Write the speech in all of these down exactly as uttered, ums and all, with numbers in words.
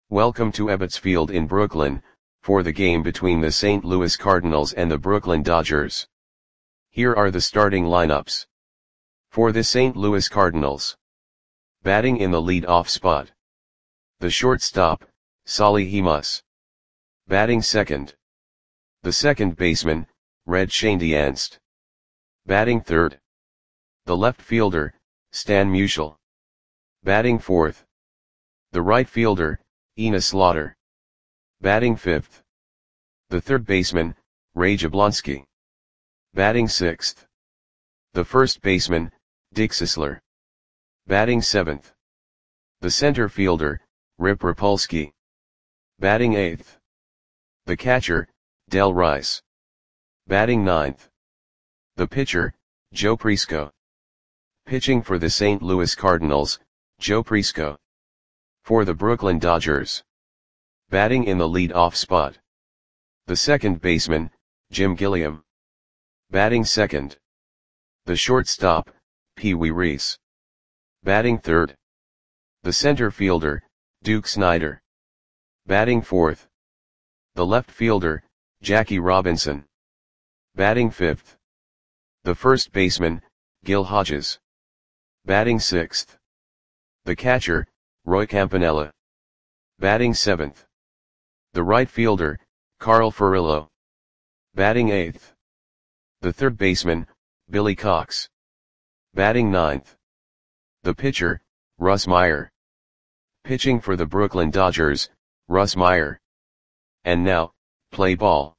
Welcome to Ebbets Field in Brooklyn, for the game between the Saint Louis Cardinals and the Brooklyn Dodgers. Here are the starting lineups. For the Saint Louis Cardinals. Batting in the lead-off spot. The shortstop, Solly Hemus. Batting second. The second baseman, Red Schoendienst. Batting third. The left fielder, Stan Musial. Batting fourth. The right fielder, Enos Slaughter. Batting fifth. The third baseman, Ray Jablonski. Batting sixth. The first baseman, Dick Sisler. Batting seventh. The center fielder, Rip Rapolsky. Batting eighth. The catcher, Del Rice. Batting ninth. The pitcher, Joe Prisco. Pitching for the Saint Louis Cardinals, Joe Prisco. For the Brooklyn Dodgers. Batting in the lead-off spot. The second baseman, Jim Gilliam. Batting second. The shortstop, Pee Wee Reese. Batting third. The center fielder, Duke Snider. Batting fourth. The left fielder, Jackie Robinson. Batting fifth. The first baseman, Gil Hodges. Batting sixth. The catcher, Roy Campanella. Batting seventh. The right fielder, Carl Furillo. Batting eighth. The third baseman, Billy Cox. Batting ninth. The pitcher, Russ Meyer. Pitching for the Brooklyn Dodgers, Russ Meyer. And now, play ball.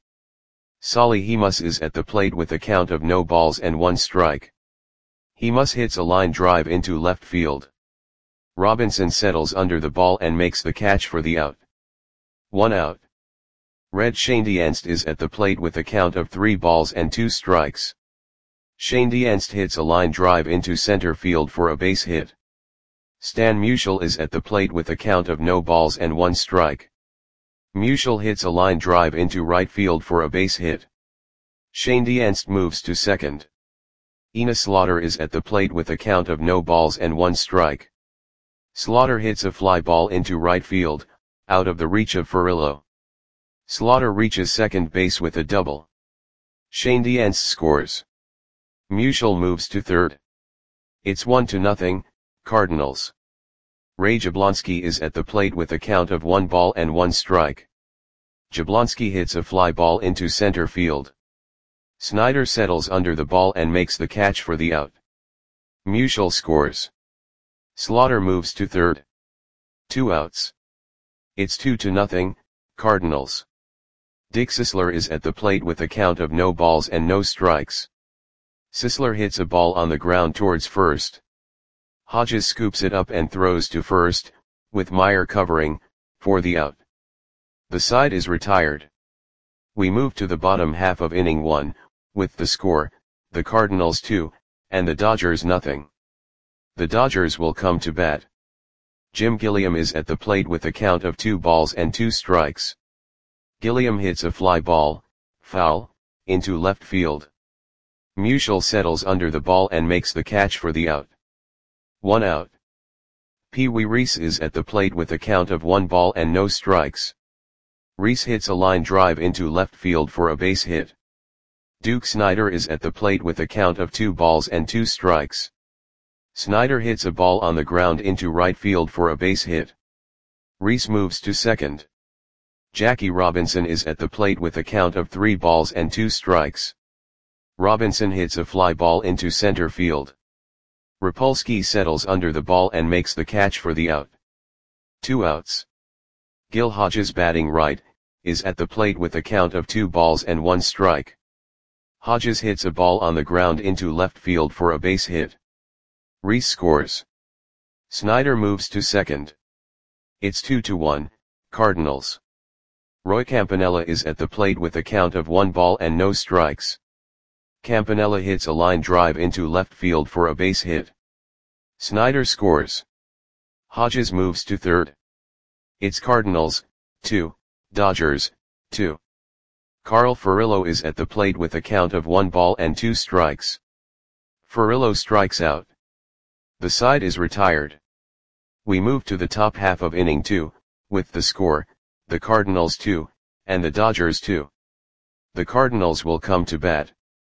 Solly Hemus is at the plate with a count of no balls and one strike. Hemus hits a line drive into left field. Robinson settles under the ball and makes the catch for the out. One out. Red Schoendienst is at the plate with a count of three balls and two strikes. Schoendienst hits a line drive into center field for a base hit. Stan Musial is at the plate with a count of no balls and one strike. Musial hits a line drive into right field for a base hit. Schoendienst moves to second. Enos Slaughter is at the plate with a count of no balls and one strike. Slaughter hits a fly ball into right field, out of the reach of Furillo. Slaughter reaches second base with a double. Schoendienst scores. Musial moves to third. It's one to nothing, Cardinals. Ray Jablonski is at the plate with a count of one ball and one strike. Jablonski hits a fly ball into center field. Snider settles under the ball and makes the catch for the out. Musial scores. Slaughter moves to third. Two outs. It's two to nothing, Cardinals. Dick Sisler is at the plate with a count of no balls and no strikes. Sisler hits a ball on the ground towards first. Hodges scoops it up and throws to first, with Meyer covering, for the out. The side is retired. We move to the bottom half of inning one, with the score, the Cardinals two, and the Dodgers nothing. The Dodgers will come to bat. Jim Gilliam is at the plate with a count of two balls and two strikes. Gilliam hits a fly ball, foul, into left field. Musial settles under the ball and makes the catch for the out. One out. Pee Wee Reese is at the plate with a count of one ball and no strikes. Reese hits a line drive into left field for a base hit. Duke Snider is at the plate with a count of two balls and two strikes. Snider hits a ball on the ground into right field for a base hit. Reese moves to second. Jackie Robinson is at the plate with a count of three balls and two strikes. Robinson hits a fly ball into center field. Rapolsky settles under the ball and makes the catch for the out. Two outs. Gil Hodges, batting right, is at the plate with a count of two balls and one strike. Hodges hits a ball on the ground into left field for a base hit. Reese scores. Snider moves to second. It's two to one, Cardinals. Roy Campanella is at the plate with a count of one ball and no strikes. Campanella hits a line drive into left field for a base hit. Snider scores. Hodges moves to third. It's Cardinals, two, Dodgers, two. Carl Furillo is at the plate with a count of one ball and two strikes. Furillo strikes out. The side is retired. We move to the top half of inning two, with the score, the Cardinals two, and the Dodgers two. The Cardinals will come to bat.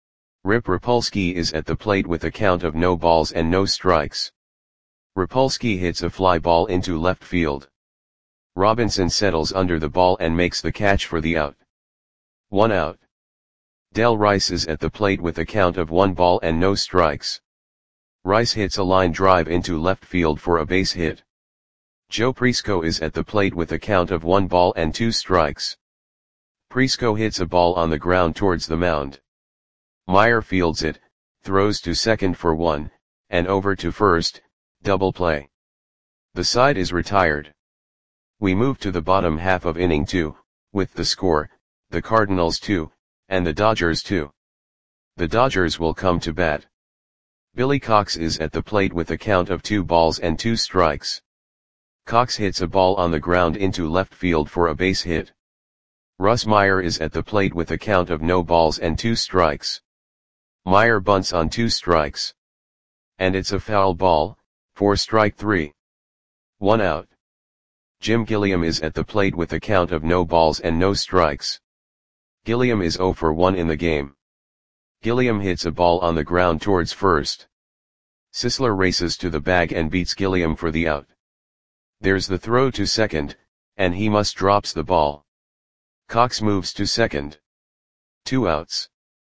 Rip Rapolsky is at the plate with a count of no balls and no strikes. Rapolsky hits a fly ball into left field. Robinson settles under the ball and makes the catch for the out. One out. Del Rice is at the plate with a count of one ball and no strikes. Rice hits a line drive into left field for a base hit. Joe Prisco is at the plate with a count of one ball and two strikes. Prisco hits a ball on the ground towards the mound. Meyer fields it, throws to second for one, and over to first, double play. The side is retired. We move to the bottom half of inning two, with the score, the Cardinals two, and the Dodgers two. The Dodgers will come to bat. Billy Cox is at the plate with a count of two balls and two strikes. Cox hits a ball on the ground into left field for a base hit. Russ Meyer is at the plate with a count of no balls and two strikes. Meyer bunts on two strikes. And it's a foul ball, for strike three. One out. Jim Gilliam is at the plate with a count of no balls and no strikes. Gilliam is zero for one in the game. Gilliam hits a ball on the ground towards first. Sisler races to the bag and beats Gilliam for the out. There's the throw to second, and he must drops the ball. Cox moves to second. Two outs.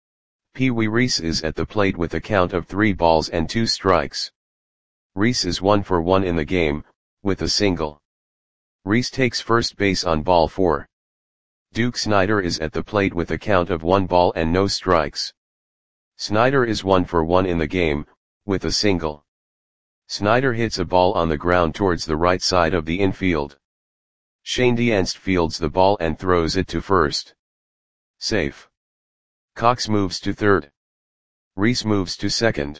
Pee Wee Reese is at the plate with a count of three balls and two strikes. Reese is one for one in the game, with a single. Reese takes first base on ball four. Duke Snider is at the plate with a count of one ball and no strikes. Snider is one for one in the game, with a single. Snider hits a ball on the ground towards the right side of the infield. Shane Dienst fields the ball and throws it to first. Safe. Cox moves to third. Reese moves to second.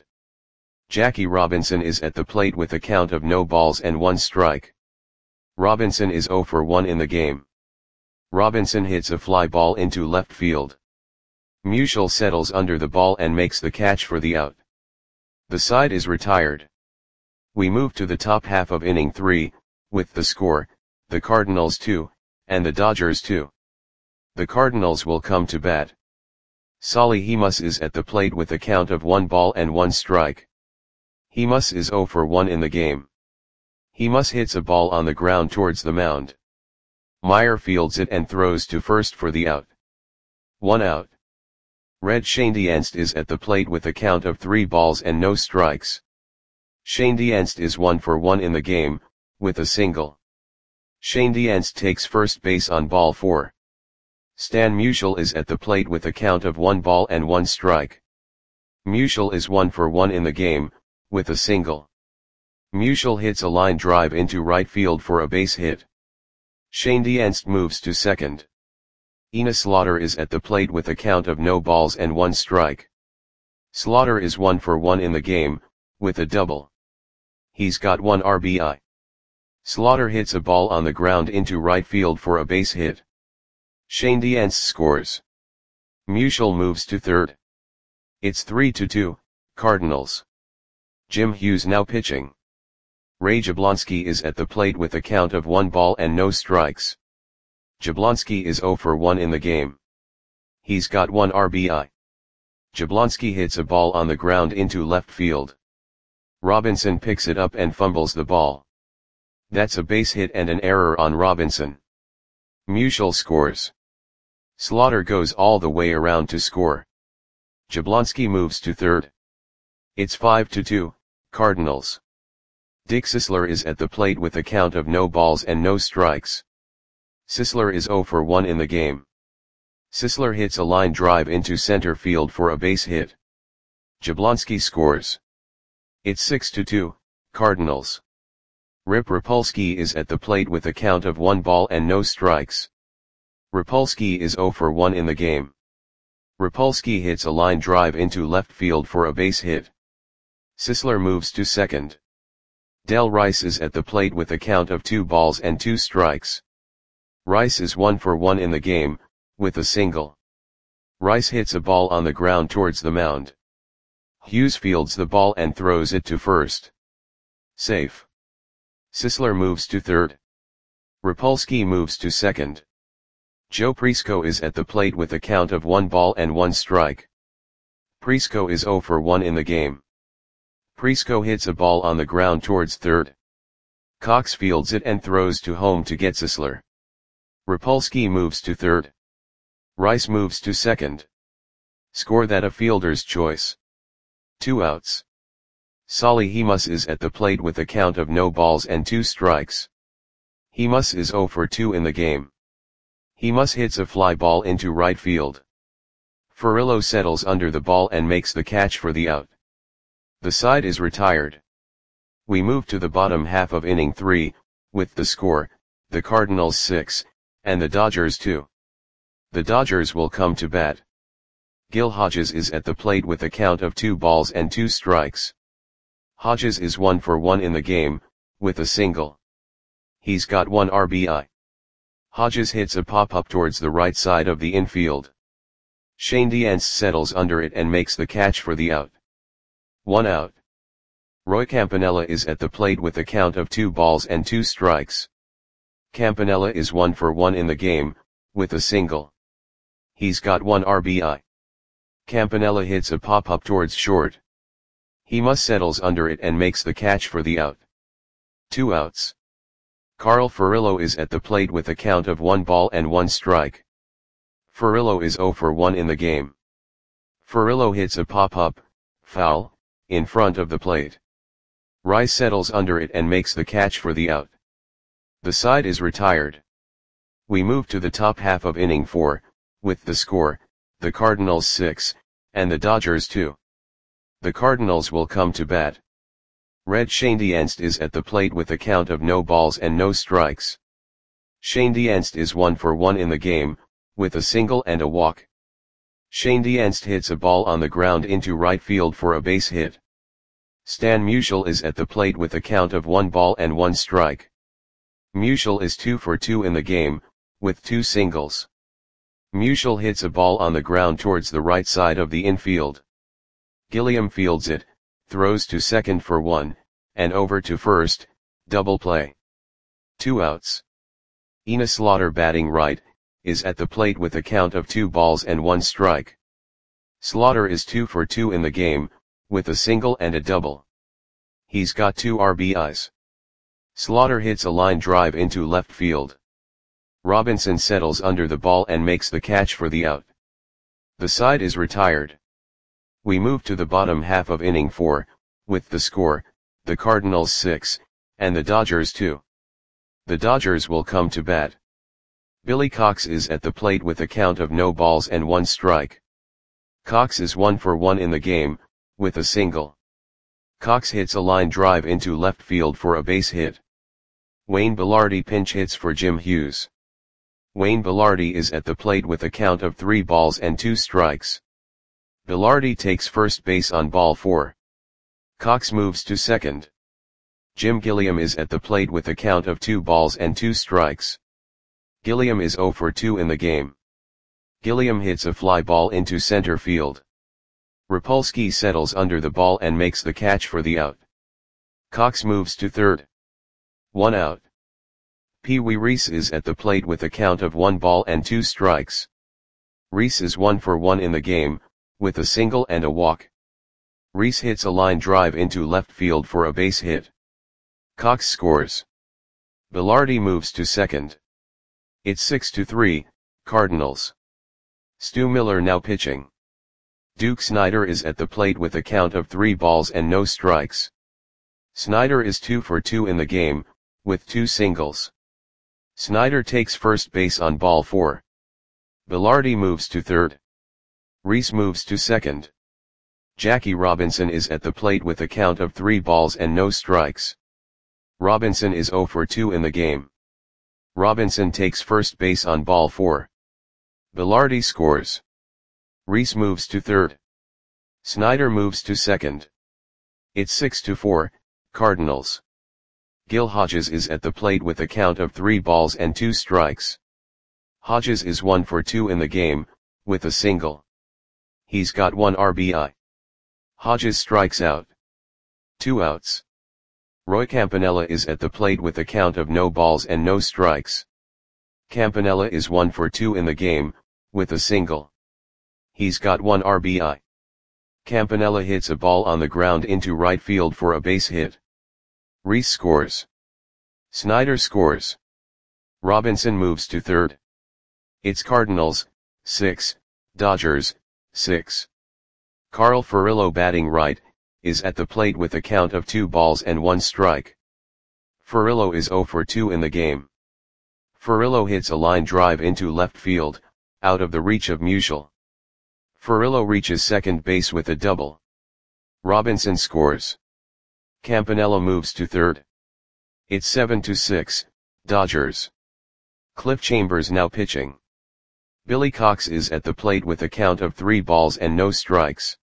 Jackie Robinson is at the plate with a count of no balls and one strike. Robinson is zero for one in the game. Robinson hits a fly ball into left field. Musial settles under the ball and makes the catch for the out. The side is retired. We move to the top half of inning three, with the score, the Cardinals two, and the Dodgers two. The Cardinals will come to bat. Solly Hemus is at the plate with a count of one ball and one strike. Hemus is zero for one in the game. Hemus hits a ball on the ground towards the mound. Meyer fields it and throws to first for the out. One out. Red Shane Dienst is at the plate with a count of three balls and no strikes. Shane Dienst is one for one in the game, with a single. Shane Dienst takes first base on ball four. Stan Musial is at the plate with a count of one ball and one strike. Musial is one for one in the game, with a single. Musial hits a line drive into right field for a base hit. Shane Dienst moves to second. Enos Slaughter is at the plate with a count of no balls and one strike. Slaughter is one for one in the game, with a double. He's got one R B I. Slaughter hits a ball on the ground into right field for a base hit. Shane Dienst scores. Musial moves to third. It's three to two, Cardinals. Jim Hughes now pitching. Ray Jablonski is at the plate with a count of one ball and no strikes. Jablonski is zero for one in the game. He's got one R B I. Jablonski hits a ball on the ground into left field. Robinson picks it up and fumbles the ball. That's a base hit and an error on Robinson. Musial scores. Slaughter goes all the way around to score. Jablonski moves to third. It's five to two, Cardinals. Dick Sisler is at the plate with a count of no balls and no strikes. Sisler is zero for one in the game. Sisler hits a line drive into center field for a base hit. Jablonski scores. It's six to two, Cardinals. Rip Rapolsky is at the plate with a count of one ball and no strikes. Rapolsky is zero for one in the game. Rapolsky hits a line drive into left field for a base hit. Sisler moves to second. Del Rice is at the plate with a count of two balls and two strikes. Rice is one for one in the game, with a single. Rice hits a ball on the ground towards the mound. Hughes fields the ball and throws it to first. Safe. Sisler moves to third. Rapolsky moves to second. Joe Prisco is at the plate with a count of one ball and one strike. Prisco is zero for one in the game. Prisco hits a ball on the ground towards third. Cox fields it and throws to home to Getzisler. Rapolsky moves to third. Rice moves to second. Score that a fielder's choice. Two outs. Solly Hemus is at the plate with a count of no balls and two strikes. Hemus is zero for two in the game. Hemus hits a fly ball into right field. Furillo settles under the ball and makes the catch for the out. The side is retired. We move to the bottom half of inning three, with the score, the Cardinals six, and the Dodgers two. The Dodgers will come to bat. Gil Hodges is at the plate with a count of two balls and two strikes. Hodges is one for one in the game, with a single. He's got one R B I. Hodges hits a pop-up towards the right side of the infield. Shane Diance settles under it and makes the catch for the out. One out. Roy Campanella is at the plate with a count of two balls and two strikes. Campanella is one for one in the game, with a single. He's got one R B I. Campanella hits a pop-up towards short. Hemus settles under it and makes the catch for the out. Two outs. Carl Furillo is at the plate with a count of one ball and one strike. Furillo is zero for one in the game. Furillo hits a pop-up, foul, in front of the plate. Rice settles under it and makes the catch for the out. The side is retired. We move to the top half of inning four, with the score, the Cardinals six, and the Dodgers two. The Cardinals will come to bat. Red Shane Dienst is at the plate with a count of no balls and no strikes. Shane Dienst is one for one in the game, with a single and a walk. Shane Dienst hits a ball on the ground into right field for a base hit. Stan Musial is at the plate with a count of one ball and one strike. Musial is two for two in the game, with two singles. Musial hits a ball on the ground towards the right side of the infield. Gilliam fields it, throws to second for one, and over to first, double play. Two outs. Ina Slaughter, batting right, is at the plate with a count of two balls and one strike. Slaughter is two for two in the game, with a single and a double. He's got two R B Is. Slaughter hits a line drive into left field. Robinson settles under the ball and makes the catch for the out. The side is retired. We move to the bottom half of inning four, with the score, the Cardinals six, and the Dodgers two. The Dodgers will come to bat. Billy Cox is at the plate with a count of no balls and one strike. Cox is one for one in the game, with a single. Cox hits a line drive into left field for a base hit. Wayne Belardi pinch hits for Jim Hughes. Wayne Belardi is at the plate with a count of three balls and two strikes. Belardi takes first base on ball four. Cox moves to second. Jim Gilliam is at the plate with a count of two balls and two strikes. Gilliam is zero for two in the game. Gilliam hits a fly ball into center field. Rapolsky settles under the ball and makes the catch for the out. Cox moves to third. One out. Pee Wee Reese is at the plate with a count of one ball and two strikes. Reese is one for one in the game, with a single and a walk. Reese hits a line drive into left field for a base hit. Cox scores. Belardi moves to second. It's six to three, Cardinals. Stu Miller now pitching. Duke Snider is at the plate with a count of three balls and no strikes. Snider is two for two in the game, with two singles. Snider takes first base on ball four. Belardi moves to third. Reese moves to second. Jackie Robinson is at the plate with a count of three balls and no strikes. Robinson is zero for two in the game. Robinson takes first base on ball four. Belardi scores. Reese moves to third. Snider moves to second. It's six to four, Cardinals. Gil Hodges is at the plate with a count of three balls and two strikes. Hodges is one for two in the game, with a single. He's got one R B I. Hodges strikes out. Two outs. Roy Campanella is at the plate with a count of no balls and no strikes. Campanella is one for two in the game, with a single. He's got one R B I. Campanella hits a ball on the ground into right field for a base hit. Rhys scores. Snider scores. Robinson moves to third. It's Cardinals, six, Dodgers, six. Carl Furillo batting right, is at the plate with a count of two balls and one strike. Furillo is zero for two in the game. Furillo hits a line drive into left field, out of the reach of Musial. Furillo reaches second base with a double. Robinson scores. Campanella moves to third. It's seven to six, Dodgers. Cliff Chambers now pitching. Billy Cox is at the plate with a count of three balls and no strikes.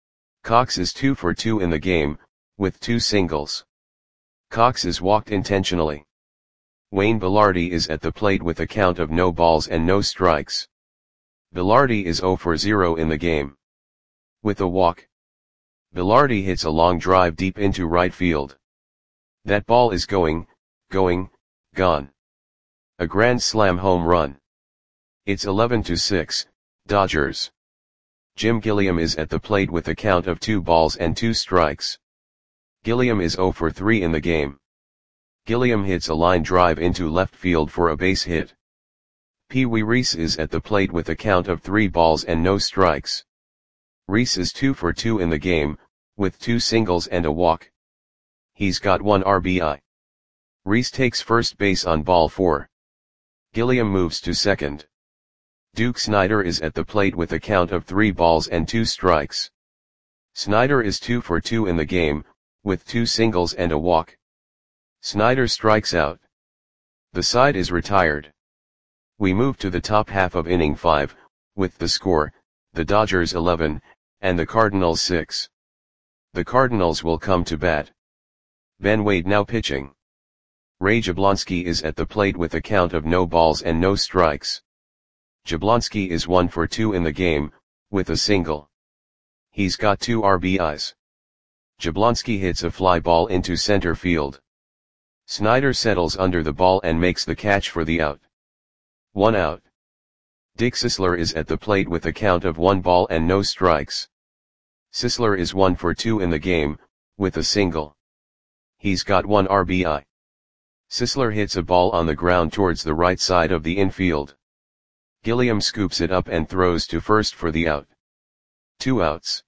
Cox is two for two in the game, with two singles. Cox is walked intentionally. Wayne Belardi is at the plate with a count of no balls and no strikes. Belardi is zero for zero in the game. With a walk. Belardi hits a long drive deep into right field. That ball is going, going, gone. A grand slam home run. It's eleven to six, Dodgers. Jim Gilliam is at the plate with a count of two balls and two strikes. Gilliam is zero for three in the game. Gilliam hits a line drive into left field for a base hit. Pee Wee Reese is at the plate with a count of three balls and no strikes. Reese is two for two in the game, with two singles and a walk. He's got one R B I. Reese takes first base on ball four. Gilliam moves to second. Duke Snider is at the plate with a count of three balls and two strikes. Snider is two for two in the game, with two singles and a walk. Snider strikes out. The side is retired. We move to the top half of inning five, with the score, the Dodgers eleven, and the Cardinals six. The Cardinals will come to bat. Ben Wade now pitching. Ray Jablonski is at the plate with a count of no balls and no strikes. Jablonski is one for two in the game, with a single. He's got two R B Is. Jablonski hits a fly ball into center field. Snider settles under the ball and makes the catch for the out. One out. Dick Sisler is at the plate with a count of one ball and no strikes. Sisler is one for two in the game, with a single. He's got one R B I. Sisler hits a ball on the ground towards the right side of the infield. Gilliam scoops it up and throws to first for the out. Two outs.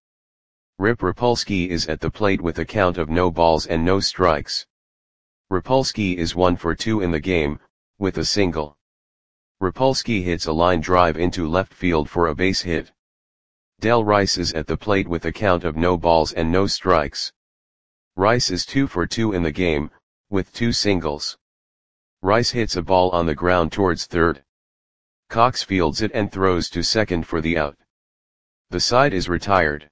Rip Rapolsky is at the plate with a count of no balls and no strikes. Rapolsky is one for two in the game, with a single. Rapolsky hits a line drive into left field for a base hit. Del Rice is at the plate with a count of no balls and no strikes. Rice is two for two in the game, with two singles. Rice hits a ball on the ground towards third. Cox fields it and throws to second for the out. The side is retired.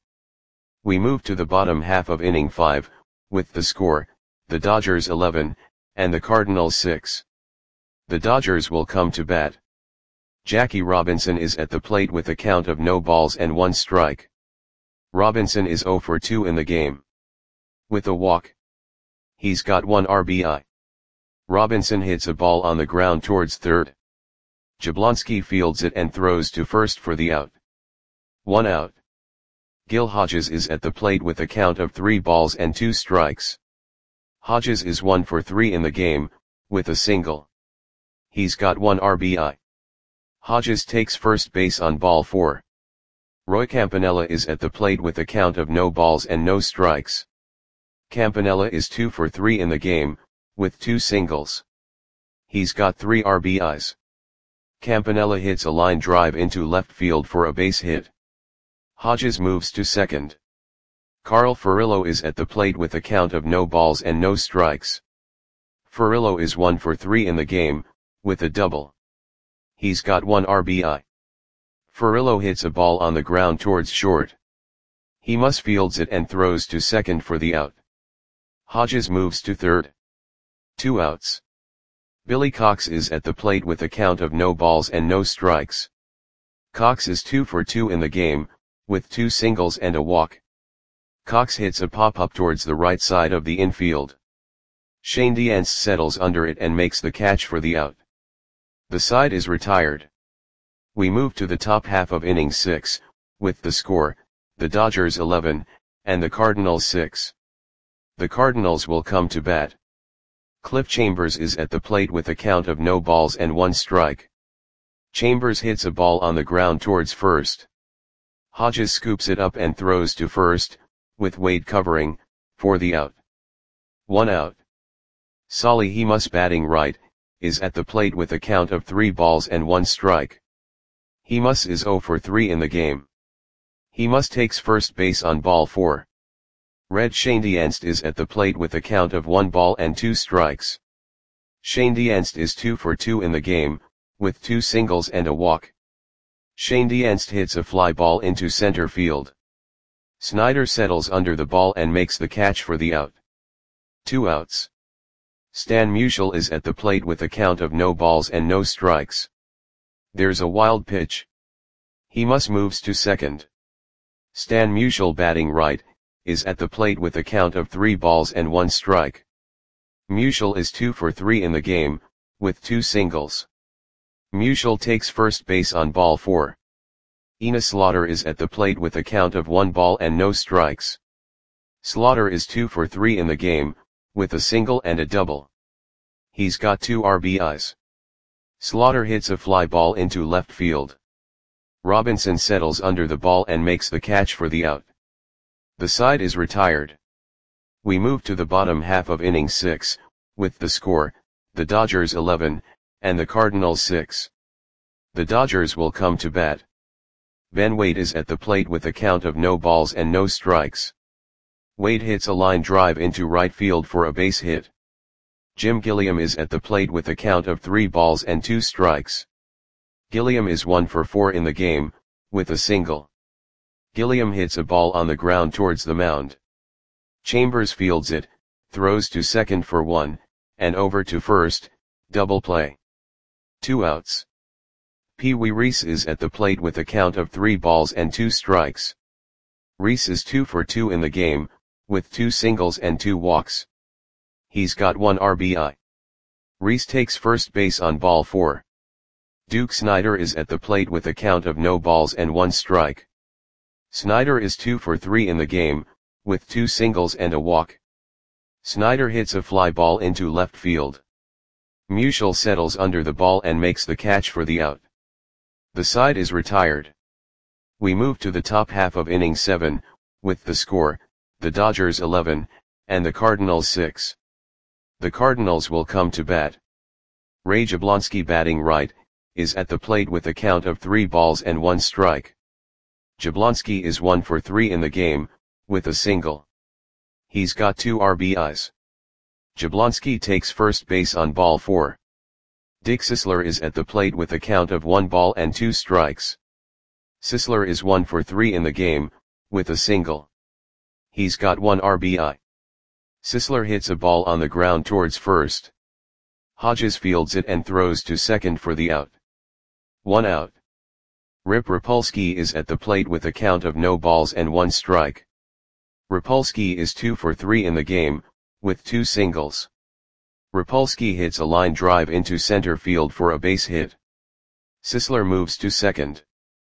We move to the bottom half of inning five, with the score, the Dodgers eleven, and the Cardinals six. The Dodgers will come to bat. Jackie Robinson is at the plate with a count of no balls and one strike. Robinson is zero for two in the game. With a walk. He's got one R B I. Robinson hits a ball on the ground towards third. Jablonski fields it and throws to first for the out. One out. Gil Hodges is at the plate with a count of three balls and two strikes. Hodges is one for three in the game, with a single. He's got one R B I. Hodges takes first base on ball four. Roy Campanella is at the plate with a count of no balls and no strikes. Campanella is two for three in the game, with two singles. He's got three R B Is. Campanella hits a line drive into left field for a base hit. Hodges moves to second. Carl Furillo is at the plate with a count of no balls and no strikes. Furillo is one for three in the game, with a double. He's got one R B I. Furillo hits a ball on the ground towards short. He must fields it and throws to second for the out. Hodges moves to third. Two outs. Billy Cox is at the plate with a count of no balls and no strikes. Cox is two for two in the game, with two singles and a walk. Cox hits a pop-up towards the right side of the infield. Shane Dienst settles under it and makes the catch for the out. The side is retired. We move to the top half of inning six, with the score, the Dodgers eleven, and the Cardinals six. The Cardinals will come to bat. Cliff Chambers is at the plate with a count of no balls and one strike. Chambers hits a ball on the ground towards first. Hodges scoops it up and throws to first, with Wade covering, for the out. One out. Solly Hemus, batting right, is at the plate with a count of three balls and one strike. Hemus is zero for three in the game. Hemus takes first base on ball four. Red Shane Dienst is at the plate with a count of one ball and two strikes. Shane Dienst is two for two in the game, with two singles and a walk. Shane Dienst hits a fly ball into center field. Snyder settles under the ball and makes the catch for the out. Two outs. Stan Musial is at the plate with a count of no balls and no strikes. There's a wild pitch. Hemus moves to second. Stan Musial, batting right, is at the plate with a count of three balls and one strike. Musial is two for three in the game, with two singles. Musial takes first base on ball four. Enos Slaughter is at the plate with a count of one ball and no strikes. Slaughter is two for three in the game, with a single and a double. He's got two R B Is. Slaughter hits a fly ball into left field. Robinson settles under the ball and makes the catch for the out. The side is retired. We move to the bottom half of inning six, with the score, the Dodgers eleven, and the Cardinals six. The Dodgers will come to bat. Ben Wade is at the plate with a count of no balls and no strikes. Wade hits a line drive into right field for a base hit. Jim Gilliam is at the plate with a count of three balls and two strikes. Gilliam is one for four in the game, with a single. Gilliam hits a ball on the ground towards the mound. Chambers fields it, throws to second for one, and over to first, double play. Two outs. Pee Wee Reese is at the plate with a count of three balls and two strikes. Reese is two for two in the game, with two singles and two walks. He's got one R B I. Reese takes first base on ball four. Duke Snider is at the plate with a count of no balls and one strike. Snider is two for three in the game, with two singles and a walk. Snider hits a fly ball into left field. Musial settles under the ball and makes the catch for the out. The side is retired. We move to the top half of inning seven, with the score, the Dodgers eleven, and the Cardinals six. The Cardinals will come to bat. Ray Jablonski, batting right, is at the plate with a count of three balls and one strike. Jablonski is one for three in the game, with a single. He's got two R B Is. Jablonski takes first base on ball four. Dick Sisler is at the plate with a count of one ball and two strikes. Sisler is one for three in the game, with a single. He's got one R B I. Sisler hits a ball on the ground towards first. Hodges fields it and throws to second for the out. One out. Rip Rapolsky is at the plate with a count of no balls and one strike. Rapolsky is two for three in the game, with two singles. Rapolsky hits a line drive into center field for a base hit. Sisler moves to second.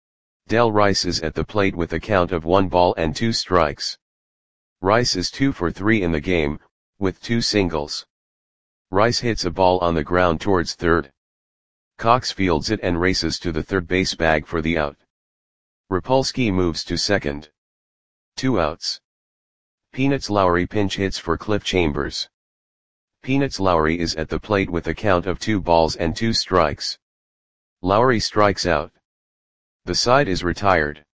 Del Rice is at the plate with a count of one ball and two strikes. Rice is two for three in the game, with two singles. Rice hits a ball on the ground towards third. Cox fields it and races to the third base bag for the out. Rapolsky moves to second. Two outs. Peanuts Lowry pinch hits for Cliff Chambers. Peanuts Lowry is at the plate with a count of two balls and two strikes. Lowry strikes out. The side is retired.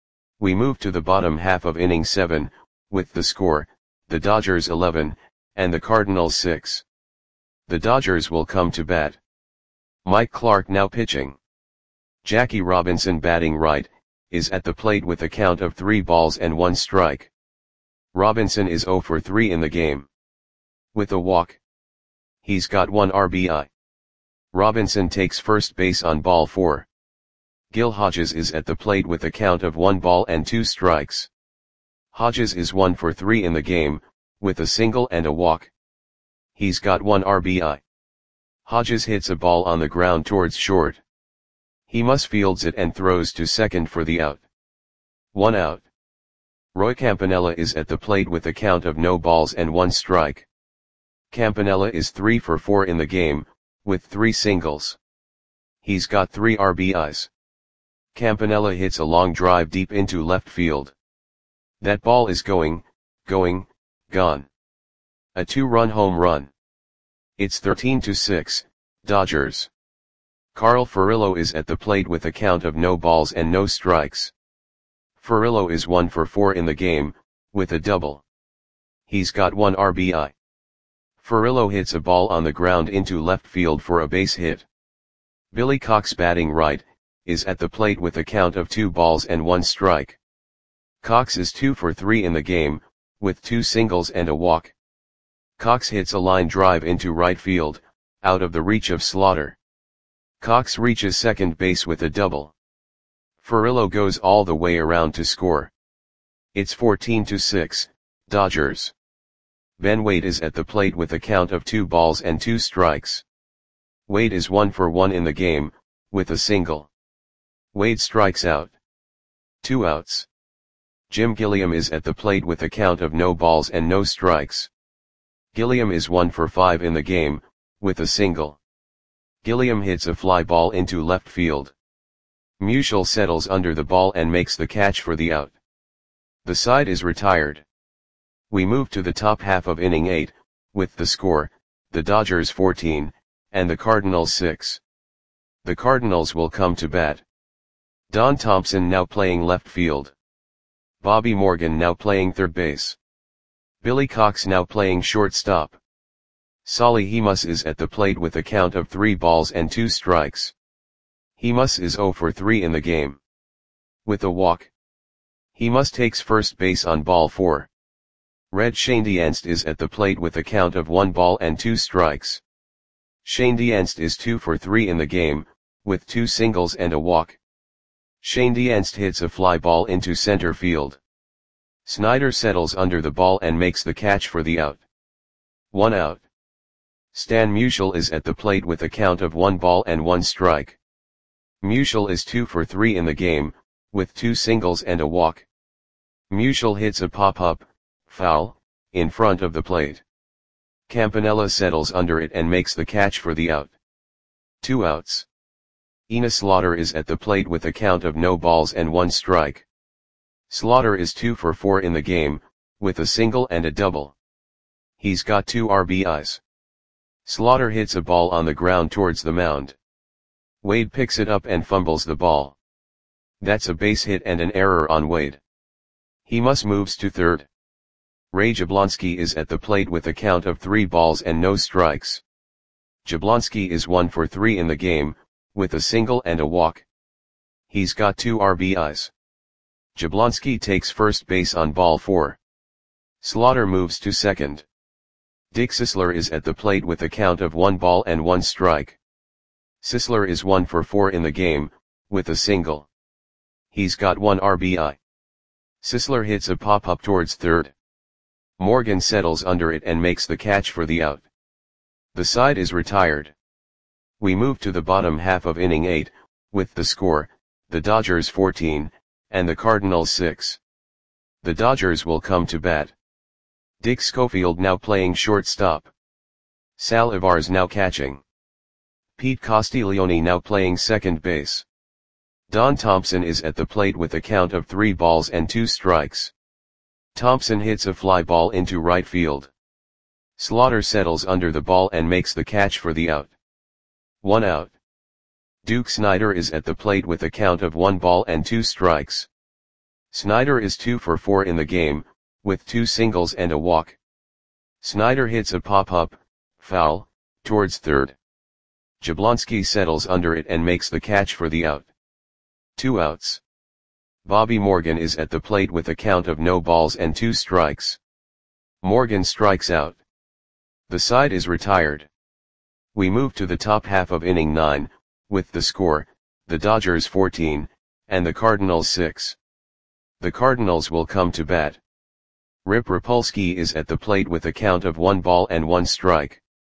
We move to the bottom half of inning seven, with the score, the Dodgers eleven, and the Cardinals six. The Dodgers will come to bat. Mike Clark now pitching. Jackie Robinson, batting right, is at the plate with a count of three balls and one strike. Robinson is zero for three in the game. With a walk. He's got one R B I. Robinson takes first base on ball four. Gil Hodges is at the plate with a count of one ball and two strikes. Hodges is one for three in the game, with a single and a walk. He's got one R B I. Hodges hits a ball on the ground towards short. He must fields it and throws to second for the out. One out. Roy Campanella is at the plate with a count of no balls and one strike. Campanella is three for four in the game, with three singles. He's got three R B Is. Campanella hits a long drive deep into left field. That ball is going, going, gone. A two-run home run. It's thirteen to six, Dodgers. Carl Furillo is at the plate with a count of no balls and no strikes. Furillo is one for four in the game, with a double. He's got one R B I. Furillo hits a ball on the ground into left field for a base hit. Billy Cox, batting right, is at the plate with a count of two balls and one strike. Cox is two for three in the game, with two singles and a walk. Cox hits a line drive into right field, out of the reach of Slaughter. Cox reaches second base with a double. Furillo goes all the way around to score. It's fourteen to six, Dodgers. Ben Wade is at the plate with a count of two balls and two strikes. Wade is one for one in the game, with a single. Wade strikes out. Two outs. Jim Gilliam is at the plate with a count of no balls and no strikes. Gilliam is one for five in the game, with a single. Gilliam hits a fly ball into left field. Musial settles under the ball and makes the catch for the out. The side is retired. We move to the top half of inning eight, with the score, the Dodgers fourteen, and the Cardinals six. The Cardinals will come to bat. Don Thompson now playing left field. Bobby Morgan now playing third base. Billy Cox now playing shortstop. Solly Hemus is at the plate with a count of three balls and two strikes. Hemus is zero for three in the game. With a walk. Hemus takes first base on ball four. Red Schoendienst is at the plate with a count of one ball and two strikes. Schoendienst is two for three in the game, with two singles and a walk. Schoendienst hits a fly ball into center field. Snyder settles under the ball and makes the catch for the out. One out. Stan Musial is at the plate with a count of one ball and one strike. Musial is two for three in the game, with two singles and a walk. Musial hits a pop-up, foul, in front of the plate. Campanella settles under it and makes the catch for the out. Two outs. Enos Slaughter is at the plate with a count of no balls and one strike. Slaughter is two for four in the game, with a single and a double. He's got two R B Is. Slaughter hits a ball on the ground towards the mound. Wade picks it up and fumbles the ball. That's a base hit and an error on Wade. Hemus moves to third. Ray Jablonski is at the plate with a count of three balls and no strikes. Jablonski is one for three in the game, with a single and a walk. He's got two R B Is. Jablonski takes first base on ball four. Slaughter moves to second. Dick Sisler is at the plate with a count of one ball and one strike. Sisler is one for four in the game, with a single. He's got one R B I. Sisler hits a pop-up towards third. Morgan settles under it and makes the catch for the out. The side is retired. We move to the bottom half of inning eight, with the score, the Dodgers fourteen, and the Cardinals six. The Dodgers will come to bat. Dick Schofield now playing shortstop. Sal Ivarz now catching. Pete Castiglione now playing second base. Don Thompson is at the plate with a count of three balls and two strikes. Thompson hits a fly ball into right field. Slaughter settles under the ball and makes the catch for the out. One out. Duke Snider is at the plate with a count of one ball and two strikes. Snider is two for four in the game, with two singles and a walk. Snider hits a pop-up, foul, towards third. Jablonski settles under it and makes the catch for the out. Two outs. Bobby Morgan is at the plate with a count of no balls and two strikes. Morgan strikes out. The side is retired. We move to the top half of inning nine, with the score, the Dodgers fourteen, and the Cardinals six. The Cardinals will come to bat. Rip Rapolsky is at the plate with a count of one ball and one strike.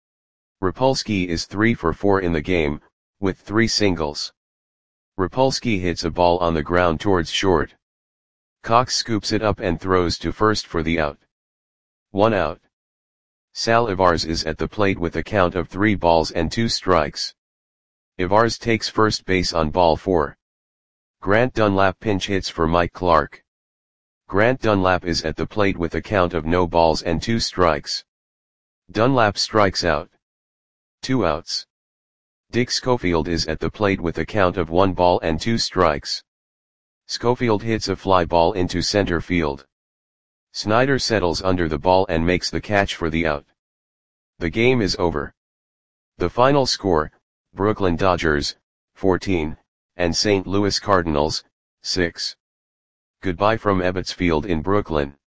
Rapolsky is three for four in the game, with three singles. Rapolsky hits a ball on the ground towards short. Cox scoops it up and throws to first for the out. One out. Sal Ivars is at the plate with a count of three balls and two strikes. Ivars takes first base on ball four. Grant Dunlap pinch hits for Mike Clark. Grant Dunlap is at the plate with a count of no balls and two strikes. Dunlap strikes out. Two outs. Dick Schofield is at the plate with a count of one ball and two strikes. Schofield hits a fly ball into center field. Snyder settles under the ball and makes the catch for the out. The game is over. The final score, Brooklyn Dodgers, fourteen, and Saint Louis Cardinals, six. Goodbye from Ebbets Field in Brooklyn.